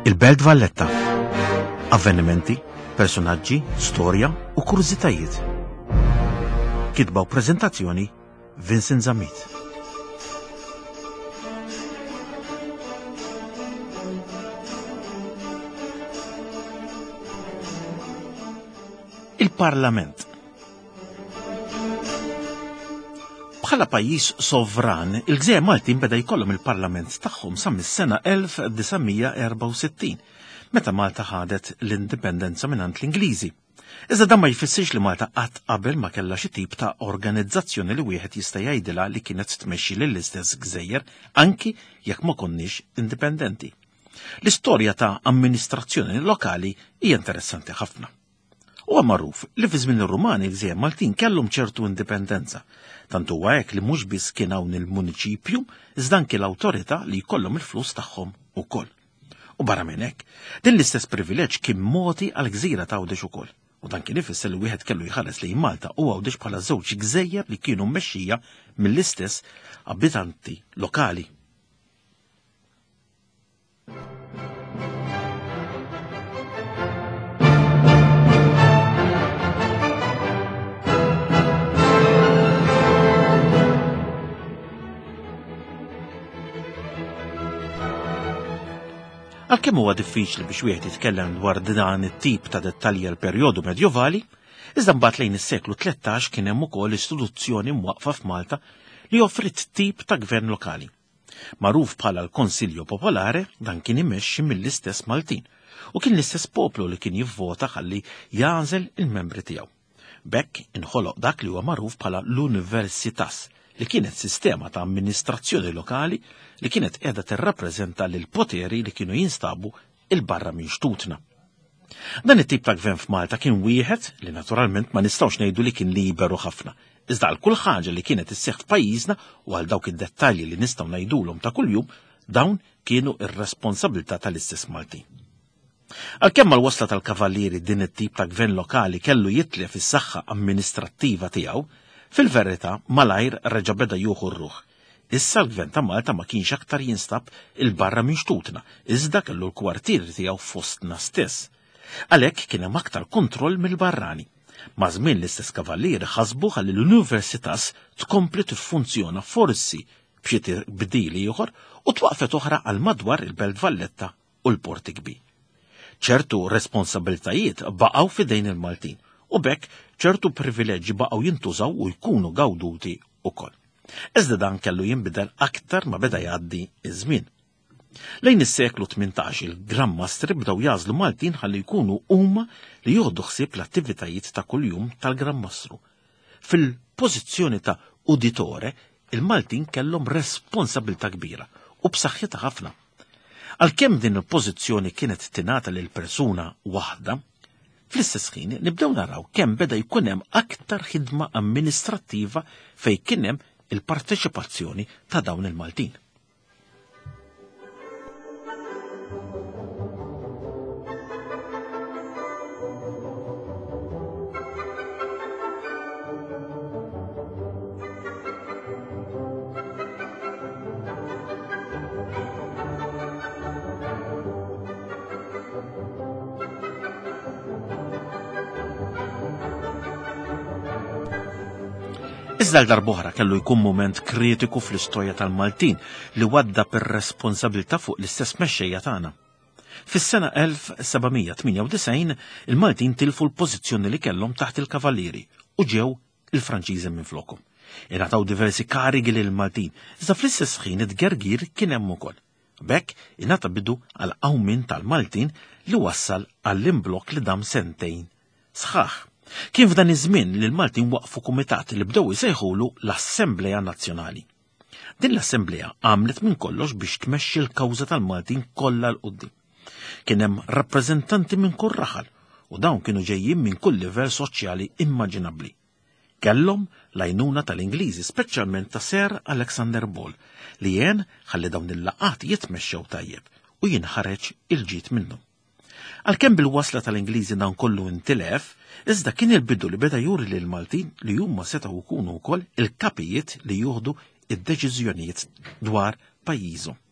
Il-Belt Valletta. Avvenimenti, personaġġi, storja u kuriżitajiet. Kitba u preżentazzjoni Vincent Zammit. Il-Parlament. Bħala pajjiż sovran, il-Gżejjer Maltin beda jkollhom il-Parlament tagħhom sa mis-sena 1964, meta Malta ħadet l-indipendenza mingħand l-Ingliżi. Iżda dan ma jfissirx li Malta qatt qabel ma kellha xi tip ta' organizzazzjoni li wieħed jista' jgħidilha li kienet tmexxi lill-istess gżejjer anki jekk ma konniex indipendenti. L-istorja ta' amministrazzjoni lokali hija interessanti ħafna. Huwa magħruf li fi żmien ir-Rumani l-Gżejjer Maltin kellhom ċertu indipendenza. Tant huwa hekk li mhux biss kien hawn il-muniċipju, iżda anke l-awtorità li jkollhom il-flus tagħhom ukoll. U barra minn hekk, din l-istess privileġġ kien mogħti għal gżira ta' Għawdex ukoll. U dan kien ifisser li wieħed kellu jħares lejn Malta u Għawdex bħala żewġ gżejjer li kienu mmexxija mill-istess abitanti lokali. Għalkemm huwa diffiċli biex wieħed jitkellem dwar dan it-tip ta' dettalji għal perjodu medjevali, iżda mbagħad lejn is-seklu 13 kien hemm ukoll istituzzjoni mwaqfa f'Malta li offrit tip ta' gvern lokali. Magħruf bħala l-Konsilju Popolare, dan kien imexxi mill-istess Maltin u kien l-istess poplu li kien jivvota ħalli jagħżel il-membri tiegħu. Bekk inħoloq dak li huwa magħruf bħala l-Universitas, li kienet sistema ta' amministrazzjoni lokali li kienet qiegħda tirrappreżenta lil poteri li kienu jinstabu il-barra minn xtutna. Dan it-tip ta' gvern f'Malta kien wieħed li naturalment ma nistgħux ngħidu li kien liberu ħafna, iżda għal kull ħaġa li kienet isseħħ f'pajjiżna u għal dawk id-dettalji li nistgħu ngħidulhom ta' kuljum, dawn kienu ir-responsabilità tal-istess Maltin. Għalkemm mal-wasla tal-kavallieri din it-tip ta' gvern lokali kellu jitlef is-saħħa amministrattiva tiegħu, fil-verità malajr reġa' beda juħu r-ruħ. Issa l-gvern ta' Malta ma kienx aktar jinstab il-barra minn xtutna, iżda kellu l-kwartieri tiegħu fostna stess. Għalhekk kien hemm aktar kontroll mill-barrani. Ma' żmien l-istess kavallieri ħasbu ħalli l-Universitas tkompli tiffunzjona forsi b'xi bdili ieħor u twaqfet oħra għal madwar il-Belt Valletta u l-Porti Kbir. ċertu responsabiltajiet baqgħu fidejn il-Maltin u bekk ċertu privileġġi baqgħu jintużaw u jkunu gawduti wkoll. Iżda dan kellu jinbidel aktar ma beda jgħaddi iż-żmien. Lejn is-seklu 18 il-Granmastri bdew jażlu Maltin ħalli jkunu huma li jieħdu ħsieb l-attivitajiet ta' kuljum tal-Granmastru. Fil-pożizzjoni ta' uditore, il-Maltin kellhom responsabilità kbira u b'saħħitha ħafna. Għalkemm din il-pożizzjoni kienet tingħata lil persuna waħda, fl-istess ħin nibdew naraw kemm beda jkun hemm aktar ħidma amministrattiva fejn kien hemm il-parteċipazzjoni ta' dawn il-Maltin. Iżda l-darbohra kellu jkun mument kritiku fl-istorja tal-Maltin li wadda per-responsabilità fuq l-istess mexxejja tagħna. Fis-sena 1798 il-Maltin tilfu l-pożizzjoni li kellhom taħt il-kavallieri u ġew il-Franċiżi minflokhom. Ingħataw diversi karigi lil Maltin, iżda fl-istess ħin id-gergir kien hemm ukoll. Bekk ingħata bidu għal qawmin tal-Maltin li wassal għall-imblokk li dam sentejn sħaħ. Kien f'dan iż-żmien li l-Maltin waqfu kumitat li bdew isejħulu l-Assembleja Nazzjonali. Din l-Assembleja għamlet minn kollox biex tmexxi l-kawża tal-Maltin kollha l qudiem. Kien hemm rappreżentanti minn kull raħal u dawn kienu ġejjin minn kull livell soċjali immaġinabbli. Kellhom l-għajnuna tal-Ingliżi, speċjalment ta' Sir Alexander Ball, li jien ħalli dawn il-laqat jitmexxew tajjeb u jinħareġ il-ġid minnhom. Għalkemm bil-wasla tal-Ingliżi dan kollu intilef, iżda kien il-bidu li beda juri lil Maltin li huma setgħu jkunu wkoll il-kapijiet li jieħdu id-deċiżjonijiet dwar pajjiżhom.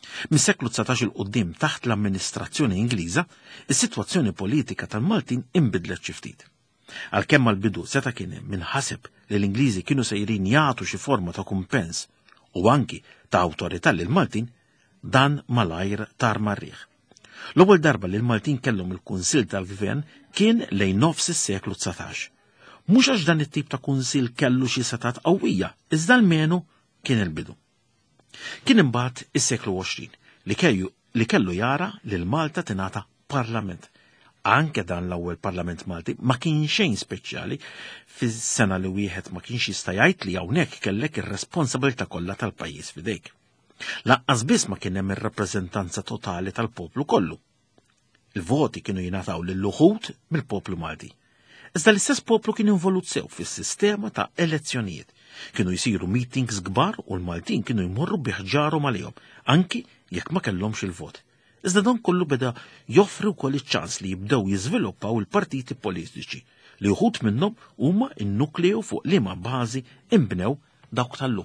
Mis-seklu 19 il-qoddim taħt l-amministrazzjoni Ingliża, is-sitwazzjoni politika tal-Maltin inbidlet xi ftit. Għalkemm mal-bidu seta' kien hemm minħaseb li l-Ingliżi kienu sejrin jagħtu xi forma ta' kumpens u anki ta' awtorità lil Maltin, dan malajr tar marriħ. L-ewwel darba li l-Maltin kellhom il-Kunsill tal-Gvern kien lejn nofs is-seklu 19. Mhux għax dan it-tip ta' kunsill kellu xi setat qawwija, iżda l-menu kien il-bidu. Kien imbagħad is-seklu 20 li kellu jara li l-Malta tingħata parlament. Anke dan l-ewwel Parlament Malti ma kien xejn speċjali fis-sena li wieħed ma kienx jista' jgħid li hawnhekk kellek ir-responsabilità kollha tal-pajjiż f'idejk. Laqqas biss ma kien hemm ir-rappreżentanza totali tal-poplu kollu. Il-voti kienu jingħataw lil uħud mill-poplu Malti. Iżda l-istess poplu kien involut sew fis-sistema ta' elezzjonijiet. Kienu jsiru meetings kbar u l-Maltin kienu jmorru biħġarhom għalihom, anki jekk ma kellhomx il-vot. Iżda dan kollu beda joffri wkoll iċ-ċans li jibdew jiżviluppaw il-partiti politiċi li uħud minnhom huma n-nukleu fuq liema bażi inbnew dawk tal-lum.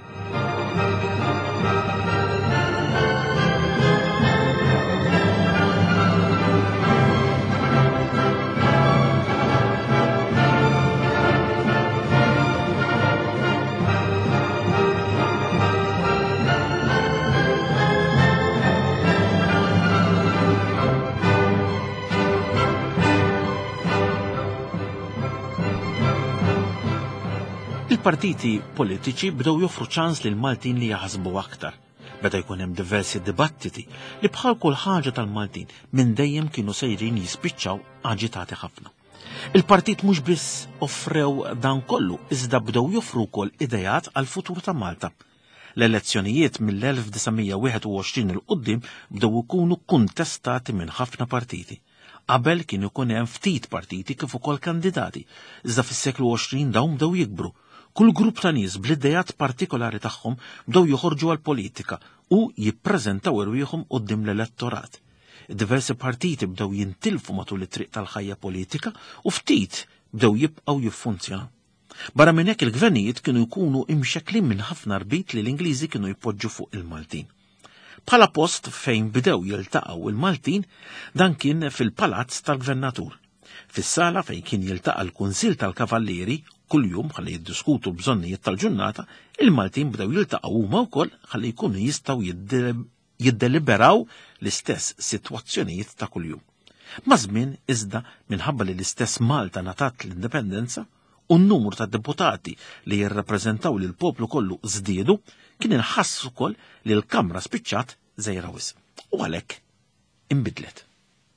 Il-partiti politiċi bdew joffru ċans lil Maltin li jaħsbu aktar. Beda jkun hemm diversi dibattiti li bħal kull ħaġa tal-Maltin minn dejjem kienu sejrin jispiċċaw aġitati ħafna. Il-partit mhux biss offrew dan kollu, iżda bdew joffru wkoll idejat għal futur ta' Malta. L-elezzjonijiet mill-1921 il-qudiem bdew ikunu kuntestati minn ħafna partiti. Qabel kien ikun hemm ftit partiti kif ukoll kandidati, iżda fis-seklu 20 dawn bdew jikbru. Kull grupp ta' nies bl-idejat partikolari tagħhom bdew joħorġu għall-politika u jippreżentaw irwieħhom quddiem l-elettorat. Diversi partiti bdew jintilfu matul it-triq tal-ħajja politika u ftit bdew jibqgħu jiffunzjonaw. Barra minn hekk il-gvernijiet kienu jkunu imxekklin minn ħafna rbit li l-Ingliżi kienu jpoġġu fuq il-Maltin. Bħala post fejn bdew jiltaqgħu il-Maltin dan kien fil-Palazz tal-Gvernatur. Fis-sala fejn kien jiltaqa' l-Kunsill tal-Kavallieri kuljum ħalli jiddiskutu bżonnijiet tal-ġurnata, il-Maltin bdew jiltaqgħu huma wkoll ħalli jkunu jistgħu jiddeliberaw l-istess sitwazzjonijiet ta' kuljum. Ma' żmien iżda minħabba li l-istess Malta ngħatat l-indipendenza u n-numru ta' deputati li jirrappreżentaw lil poplu kollu żdiedu, kien inħass ukoll li l-Kamra spiċċat żejra wisq. U għalhekk inbidlet.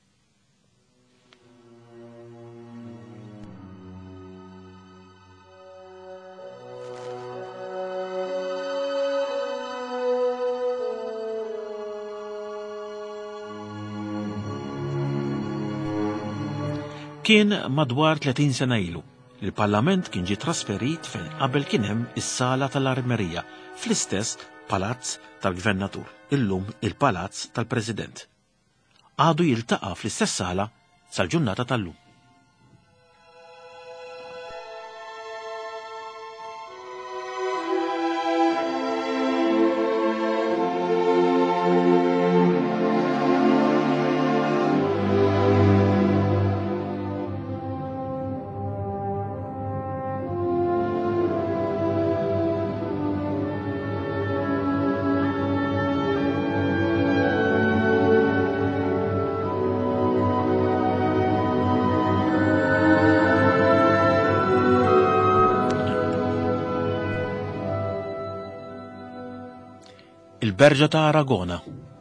Kien madwar 30 sena ilu li l-Parlament kien ġie trasferit fejn qabel kien hemm is-sala tal-Armerija fl-istess Palazz tal-Gvernatur, illum il-Palazz tal-President. Għadu jiltaqa' fl-istess sala sal-ġurnata tal-lum. Il-Berġa ta' Aragona.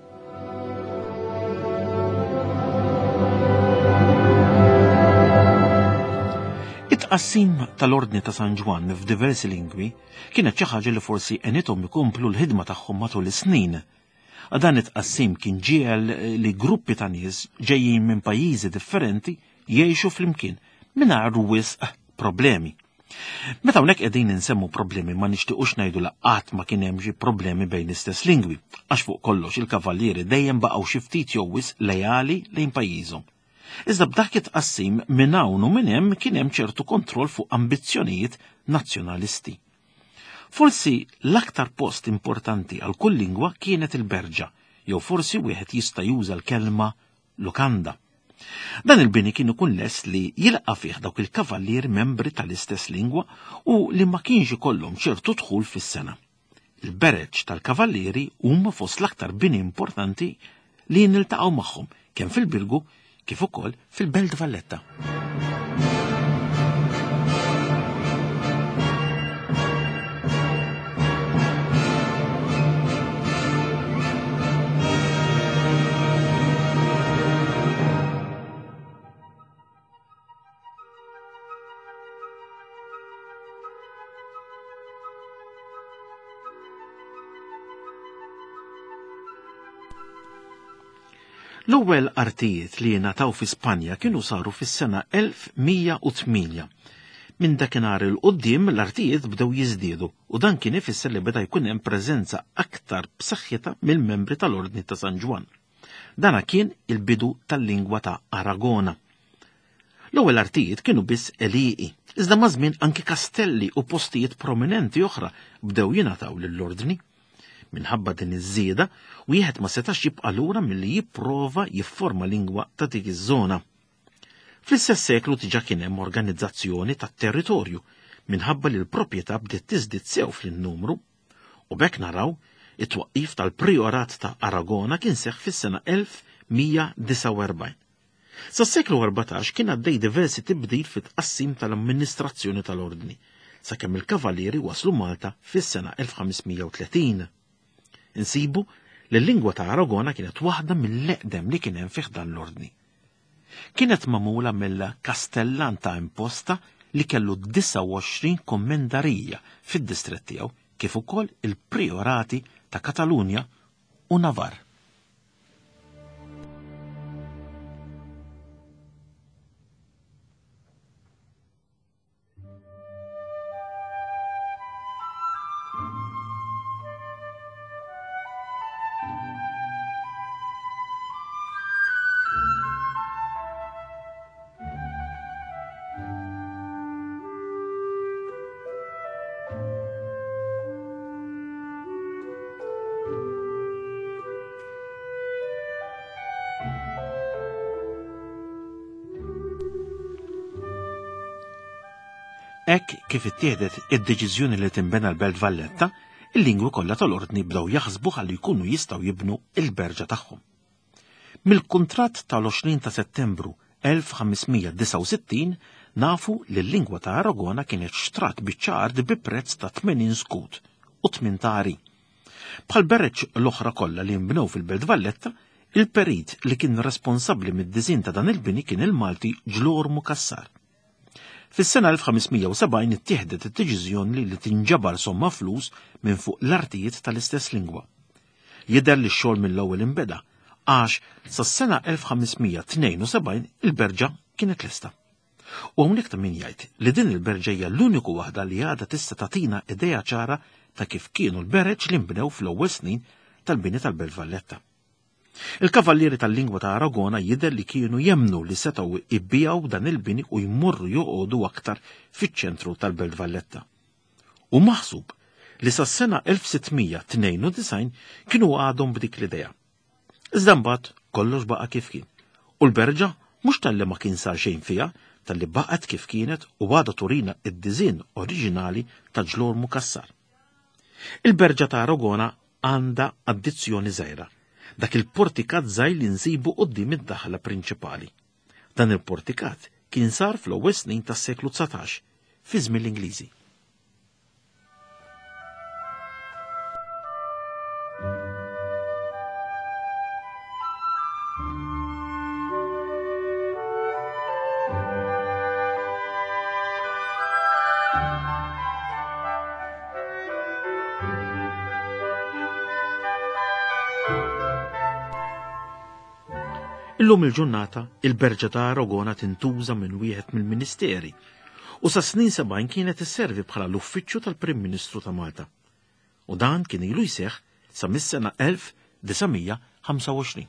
It-tqassim tal-Ordni ta' San Ġwan f'diversi lingwi kienet xi ħaġa li forsi għenithom ikomplu l-ħidma tagħhom matul is-snin. Dan it-tqassim kien ġiegħel li gruppi ta' nies ġejjin minn pajjiżi differenti jgħixu flimkien mingħajr wisq problemi. Meta hawnhekk qegħdin insemmu problemi ma nixtiequx ngħidu qatt ma kien hemm xi problemi bejn l-istess lingwi, għax fuq kollox il-kavallieri dejjem baqgħu xi ftit jew wisq lejali lejn pajjiżhom. Iżda b'dak it-tqassim minn hawn u minn hemm kien hemm ċertu kontroll fuq ambizzjonijiet nazzjonalisti. Forsi l-aktar post importanti għal kull lingwa kienet il-Berġa, jew forsi wieħed jista' juża l-kelma lukanda. Dan il-bini kien ikun lest li jilqa' fih dawk il-kavallieri membri tal-istess lingwa u li ma kienx ikollhom ċertu dħul fis-sena. Il-bereġġ tal-kavallieri huma fost l-aktar bini importanti li niltaqgħu magħhom kemm fil-Bilgu kif ukoll fil-Belt Valletta. L-ewwel artijiet li jingħataw fi Spanja kienu saru fis-sena 1108. Minn dakinhar il qudiem l-artijiet bdew jiżdiedu u dan kien ifisser li beda jkun hemm preżenza aktar b'saħħitha mill-membri tal-Ordni ta' San Ġwan. Dana kien il-bidu tal-lingwa ta' Aragona. L-ewwel artijiet kienu biss eliqi, iżda ma' żmien anke kastelli u postijiet prominenti oħra bdew jingħataw lill-Ordni. Minħabba din iż-żieda, wieħed ma setax jibqa' lura milli jipprova jifforma lingwa ta' dik iż-żona. Fl-istess seklu diġà kien hemm organizzazzjoni tat-territorju minħabba li l-proprjetà bdiet tiżdied sew fl-numru u bekk naraw it-twaqqif tal-Priorat ta' Aragona kien seħħ fis-sena 1149. Sas-seklu 14 kien għaddej diversi tibdil fit-tqassim tal-amministrazzjoni tal-Ordni, sakemm il-Kavallieri waslu Malta fis-sena 1530. Insibu li l-lingwa ta' Aragona kienet waħda mill-eqdem li kien hemm fih dan l-Ordni. Kienet magħmula mill-Kastellan ta' Imposta li kellu 29 kommendarija fid-distrett tiegħu kif ukoll il-Priorati ta' Katalunja u Navar. Hekk kif ittieħdet id-deċiżjoni li tinbena l-Belt Valletta, il-lingwi kollha tal-Ordni bdew jaħsbu ħalli jkunu jistgħu jibnu il-berġa tagħhom. Mill-kuntratt tal-20 ta' Settembru 1569 nafu li l-lingwa ta' Aragona kienet xtrat biċ-ċard bi prezz ta' 80 skut u 8 tari. Bħal bereġġ l-oħra kollha li nbnew fil-Belt Valletta, il-perit li kien responsabbli mid-diżin ta' dan il-bini kien il-Malti Ġlor Mukassar. Fis-sena 1570 ittieħdet id-deċiżjoni li tinġabar somma flus minn fuq l-artijiet tal-istess lingwa. Jidher li x-xogħol mill-ewwel inbeda għax sas-sena 1572 il-berġa kienet lesta. U hawnhekk ta' min jgħid li din il-berġa hija l-uniku waħda li għadha tista' tagħtina idea ċara ta' kif kienu l-bereġ li nbnew fl-ewwel snin tal-bini tal-Belt Valletta. Il-kavallieri tal-lingwa ta' Aragona jidher li kienu jemnu li setgħu ibbijaw dan il-bini u jmorru joqogħdu aktar fiċ-ċentru tal-Belt Valletta. U maħsub li sas-sena 1692 kienu għadhom b'dik l-idea. Iżda mbagħad kollox baqa' kif kien. U l-berġa mhux talli ma kien sar xejn fiha, talli baqgħet kif kienet u għadha turina id-diżinn oriġinali ta' Ġlor Mukassar. Il-berġa ta' Aragona għandha addizzjoni żgħira. Dak il-portikat żgħir li nsibu quddiem id-daħla prinċipali. Dan il-portikat kien sar fl-ewwel snin tas-seklu 19 fi żmien l-Ingliżi. Illum il-ġurnata, il-berġa ta' Aragona tintuża minn wieħed mill-Ministeri u sa snin 70 kienet isservi bħala l-Uffiċċju tal-Prim Ministru ta' Malta. U dan kien ilu jseħħ sa mis-sena 1925.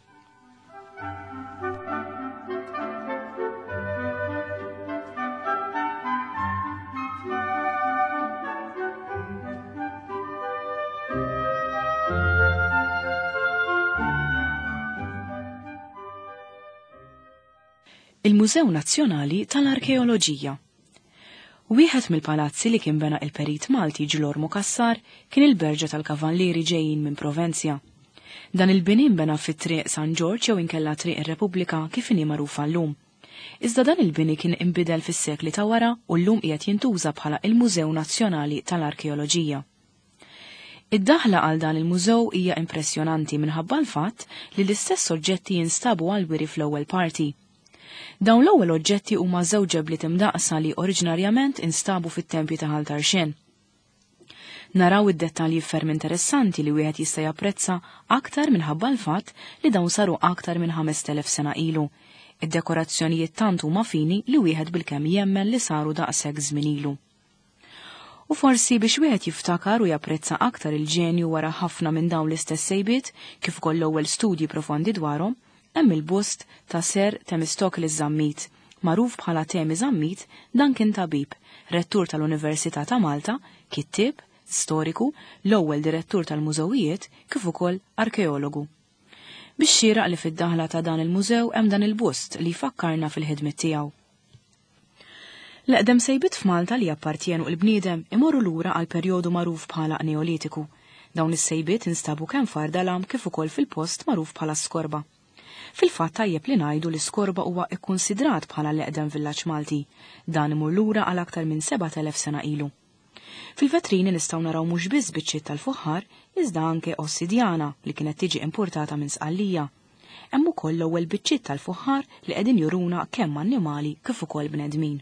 il-Mużew Nazzjonali tal-Arkeoloġija. Wieħed mill-palazzi li kien bena il-Perit Malti Ġilor Mukassar kien il-Berġa tal-Kavallieri ġejjin minn Provenzja. Dan il-bini bena fit-triq San George jew inkella triq ir-Repubblika kif inhi magħrufa llum. Iżda dan il-bini kien inbidel fis-sekli ta' wara u llum qiegħed jintuża bħala il-Mużew Nazzjonali tal-Arkeoloġija. Id-daħla għal dan il-mużew hija impressjonanti minħabba l-fatt li l-istess oġġetti jinstabu għal-wiri fl-ewwel parti. Dawn l-ewwel oġġetti huma żewġ ġebliet imdaqsa li oriġinarjament instabu fit-tempju ta' Ħaltarxien. Naraw id-dettalji ferm interessanti li wieħed jista' japprezza aktar minħabba l-fatt li dawn saru aktar minn 5000 sena ilu. Id-dekorazzjonijiet tant huma fini li wieħed bilkemm jemmen li saru daqshekk żmien ilu. U forsi biex wieħed jiftakar u japprezza aktar il-ġenju wara ħafna minn dawn l-istess sejbiet, kif ukoll l-ewwel studji profondi dwarhom, hemm il-bust ta' Ser Themistoklis Żammit, magħruf bħala Themi Żammit, dan kien tabib, rettur tal-Università ta' Malta, kittieb, storiku, l-ewwel direttur tal-mużewijiet, kif ukoll arkeologu. Biex xieraq li fid-daħla ta' dan il-mużew hemm dan il-bust li jfakkarna fil-ħidmiet tiegħu. L-eqdem sejbit f'Malta li appartjenu l-bniedem imorru lura għal perjodu magħruf bħala Neolitiku. Dawn is-sejbiet instabu kemm f'Ardalam kif ukoll fil-post magħruf bħala Skorba. Fil-fatt tajjeb li ngħidu li Skorba huwa kkunsidrat bħala l-eqdem villaġġ Malti. Dan imur lura għal aktar minn 7000 sena ilu. Fil-vetrini nistgħu naraw mhux biss biċċiet tal-fuħħar, iżda anke ossidjana li kienet tiġi importata minn Sqallija. Hemm ukoll l-ewwel biċċiet tal-fuħħar li qegħdin juruna kemm annimali kif ukoll bnedmin.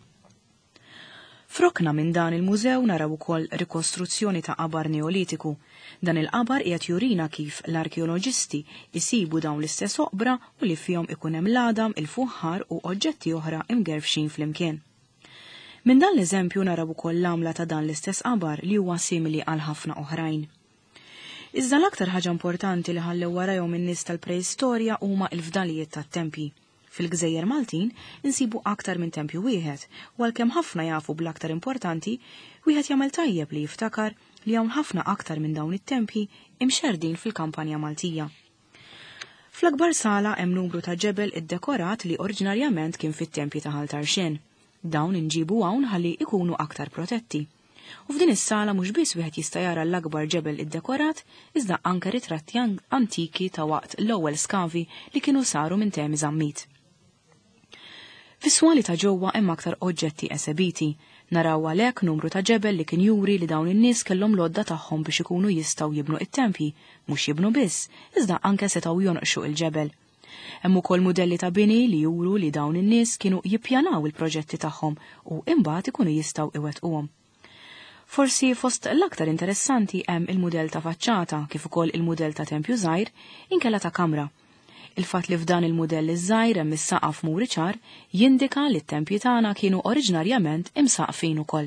Frokna minn dan il-mużew naraw ukoll rikostruzzjoni ta' qabar neolitiku. Dan il-qabar qiegħed jurina kif l-arkeoloġisti jsibu dawn l-istess oqbra u li fihom ikun hemm l-adam, il-fuħħar u oġġetti oħra imgerfxin flimkien. Minn dan l-eżempju naraw ukoll l-għamla ta' dan l-istess qabar li huwa simili għal ħafna oħrajn. Iżda l-aktar ħaġa importanti li ħallew warahom in-nies tal-preistorja huma l-fdalijiet tat-tempji. Fil-Gżejjer Maltin insibu aktar minn tempju wieħed, u għalkemm ħafna jafu bl-aktar importanti, wieħed jagħmel tajjeb li jiftakar li hawn ħafna aktar minn dawn it-tempji imxerdin fil-kampanja Maltija. Fl-akbar sala hemm numru ta' ġebel iddekorat li oriġinarjament kien fit-tempji ta' Ħaltarxien. Dawn inġibu hawn ħalli ikunu aktar protetti. U f'din is-sala mhux biss wieħed jista' jara l-akbar ġebel iddekorat, iżda anke ritratti antiki ta' waqt l-ewwel skavi li kienu saru minn Themi Żammit. Fis-swali ta' ġewwa hemm aktar oġġetti esebiti. Naraw għalhekk numru ta' ġebel li kien juri li dawn in-nies kellhom l-għodda tagħhom biex ikunu jistgħu jibnu it-tempji, mhux jibnu biss, iżda anke setgħu jonqxu il-ġebel. Hemm ukoll mudelli ta' bini li juru li dawn in-nies kienu jippjanaw il-proġetti tagħhom u imbagħad ikunu jistgħu iwettquhom. Forsi fost l-aktar interessanti hemm il-mudell ta' faċċata kif ukoll il-mudell ta' tempju żgħir inkella ta' kamra. Il-fatt li f'dan il-mudell iż-żgħir hemm is-saqaf muri ċar jindika li t-tempji tagħna kienu oriġinarjament imsaqfin ukoll.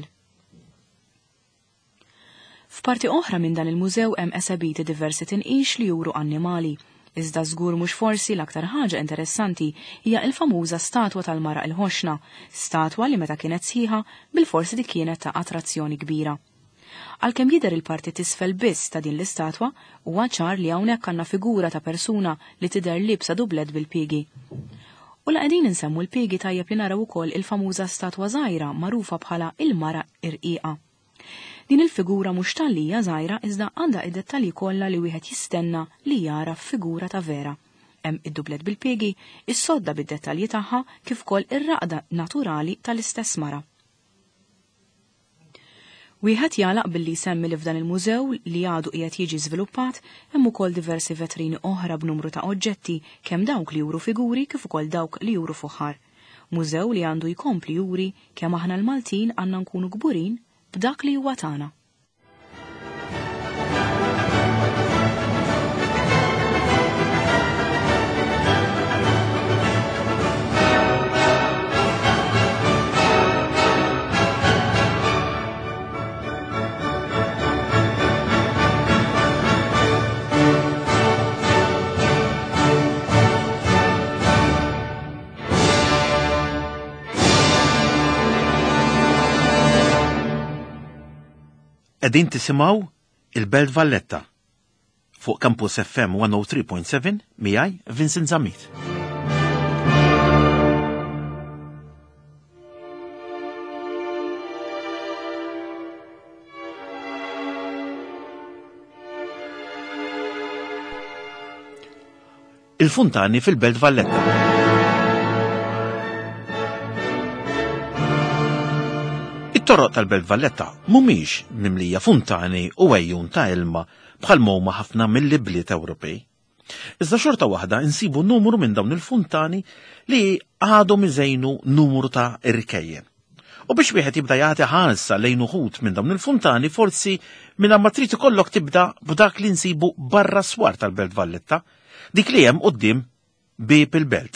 F'parti oħra minn dan il-mużew hemm esebiti diversi tinqix li juru annimali. Iżda żgur mhux forsi l-aktar ħaġa interessanti hija l-famuża statwa tal-mara il-ħoxna, statwa li meta kienet sħiħa bil-forsi dik kienet ta' attrazzjoni kbira. Għalkemm jidher il-parti tisfel biss ta' din l-istatwa, huwa ċar li hawnhekk għandna figura ta' persuna li tidher libsa dublet bil-piegi. U la qegħdin insemmu l-piegi tajjeb li naraw ukoll il-famuża statwa żgħira magħrufa bħala il-mara irqiqa. Din il-figura mhux tal-lija żgħira iżda għandha id-dettalji kollha li wieħed jistenna li jara f'figura ta' vera. Hemm id-dublet bil-piegi, is-sodda bid-dettalji tagħha kif ukoll ir-raqda naturali tal-istess mara. Wieħed jalaq billi jsemmi li f'dan il-mużew li għadu qiegħed jiġi żviluppat hemm ukoll diversi vetrini oħra b'numru ta' oġġetti kemm dawk li juru figuri kif ukoll dawk li juru fuħar. Mużew li għandu jkompli juri kemm aħna l-Maltin għandna nkunu kburin b'dak li huwa tagħna. Qegħdin tisimgħu il-Belt Valletta fuq Campus FM 103.7 miegħi Vincent Żammit. il-funtani fil-Belt Valletta. It-toroq tal-Belt Valletta mhumiex mimlija funtani u għejjun ta' ilma bħal huma ħafna mill-bliet Ewropej. Iżda xorta waħda insibu numru minn dawn il-funtani li għadhom iżejnu numru ta' irkejjen. U biex wieħed jibda jagħti ħarsa lejn uħud minn dawn il-funtani forsi minn ma trid ikollok tibda b'dak li nsibu barra swar tal-Belt Valletta, dik li hemm quddiem bieb il-belt.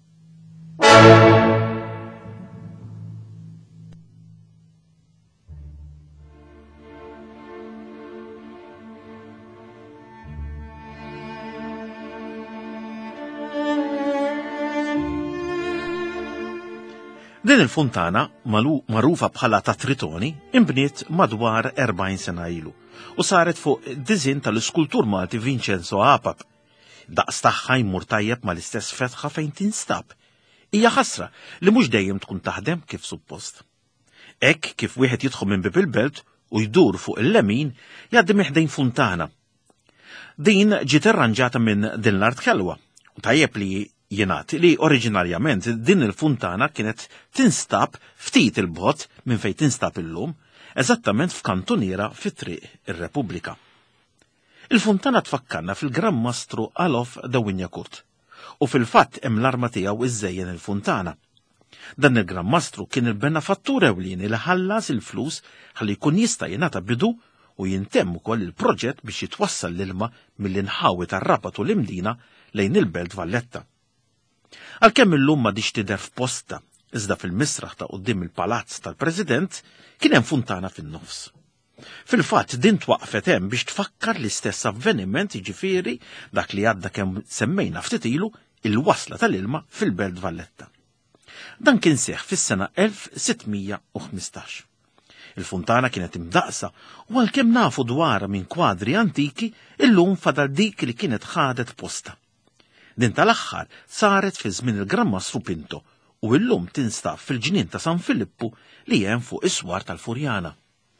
Din il-funtana, magħrufa bħala ta' Tritoni, imbniet madwar 40 sena ilu u saret fuq diżin tal-iskultur Malti Vincenzo Apap. Daqs tagħha jmur tajjeb mal-istess fetħa fejn tinstab. Hija ħasra li mhux dejjem tkun taħdem kif suppost. Hekk kif wieħed jidħol minn bib il-belt u jdur fuq il-lemin jgħaddi ħdejn funtana. Din ġiet irranġata minn din l-art kelwa u tajjeb li jingħad li oriġinarjament din il-funtana kienet tinstab ftit il-bot minn fejn tinstab illum, eżattament f'kantuniera fit-triq ir-Repubblika. Il-funtana tfakkarna fil-Gran Mastru Alof Dawinjakurt u fil-fatt hemm l-arma tiegħu iżejjen il-funtana. Dan il-Gran Mastru kien il-benefattur ewlieni li ħallas il-flus ħalli jkun jista' jingħata bidu u jintemm ukoll il-proġett biex jitwassal l-ilma mill-inħawi tar-Rabat u l-Imdina lejn il-Belt Valletta. Għalkemm illum ma dix tidher f'posta, iżda fil-misraħ ta' quddiem il-palazz tal-President kien hemm funtana fin-nofs. Fil-fatt din twaqfet hemm biex tfakkar l-istess avveniment, jiġifieri dak li għadda kemm semmejna ftit ilu il-wasla tal-ilma fil-Belt Valletta. Dan kien seħħ fis-sena 1615. Il-funtana kienet imdaqsa u għalkemm nafu dwarha minn kwadri antiki, illum fadal dik li kienet ħadet posta. Din tal-aħħar saret fi żmien il-Gran Mastru Pinto u illum tinstab fil-ġnien ta' San Filippu li hemm fuq is-swar tal-Furjana.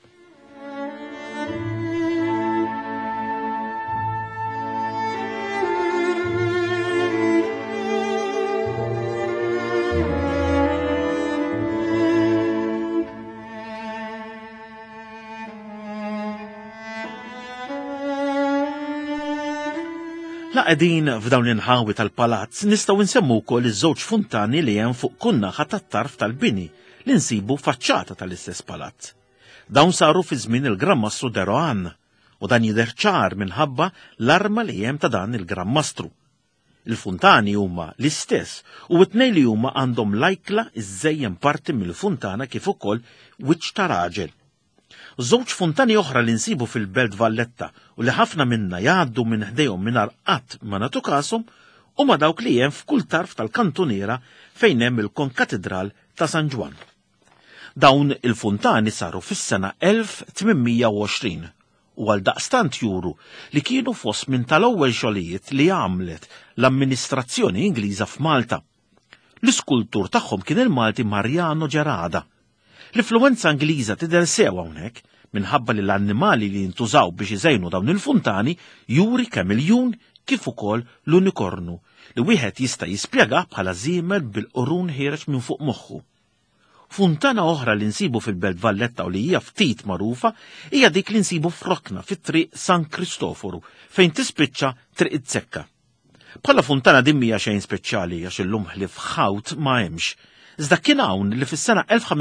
Qegħdin f'dawn l-inħawi tal-palazz nistgħu nsemmu wkoll iż-żewġ funtani li hemm fuq kunnaħa tat-tarf tal-bini li nsibu faċċata tal-istess palazz. Dawn saru fi żmien il-Gran Mastru Deroan u dan jidher ċar minħabba l-arma li hemm ta' dan il-Gran Mastru. Il-funtani huma l-istess u t-tnejn li huma għandhom lajkla iżejjem parti mill-funtana kif ukoll wiċċ ta' raġel. Żewġ funtani oħra li nsibu fil-Belt Valletta u li ħafna minna jgħaddu minn ħdejhom mingħajr qatt ma nagħtu kasom huma dawk li hemm f'kull tarf tal-kantuniera fejn hemm il-konkatedral ta' San Ġwan. Dawn il-funtani saru fis-sena 1820 u għal daqstant juru li kienu fost minn tal-ewwel xogħlijiet li għamlet l-amministrazzjoni Ingliża f'Malta. L-iskultur tagħhom kien il-Malti Mariano Ġerada. L-influenza Ingliża tidher sew hawnhekk minħabba li l-annimali li jintużaw biex iżejnu dawn il-funtani juri kemm il-jun kif ukoll l-unikornu li wieħed jista' jispjegah bħala żiemel bil-qurun ħireġ minn fuq moħħu. Funtana oħra li nsibu fil-Belt Valletta u li hija ftit magħrufa hija dik li nsibu f'Rokna fit-triq San Kristoforu fejn tispiċċa triq it-sekka. Bħala funtana din mhija xejn speċjali għax illum ħlief ħawt ma hemmx. Iżda kien hawn li fis-sena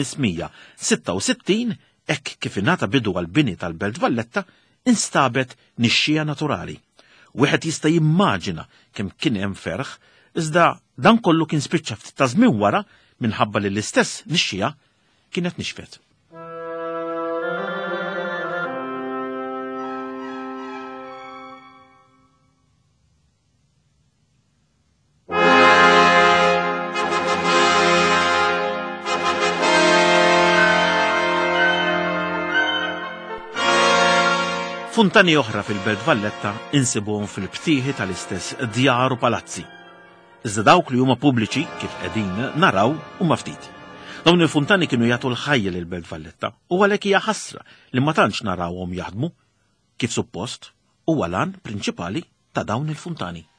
1566 hekk kif ingħata bidu għall-bini tal-Belt Valletta instabet nixxija naturali. Wieħed jista' jimmaġina kemm kien hemm ferħ, iżda dan kollu kien spiċċa ftit ta' żmien wara minħabba li l-istess nixxija kienet nixfet. Funtani oħra fil-Belt Valletta insibuhom fil-btieħi tal-istess djar u palazzi. Iżda dawk li huma pubbliċi kif qegħdin naraw huma ftit. Dawn il-funtani kienu jagħtu l-ħajja lill-Belt Valletta u għalhekk hija ħasra li ma tantx narawhom jaħdmu kif suppost huwa l-għan prinċipali ta' dawn il-funtani.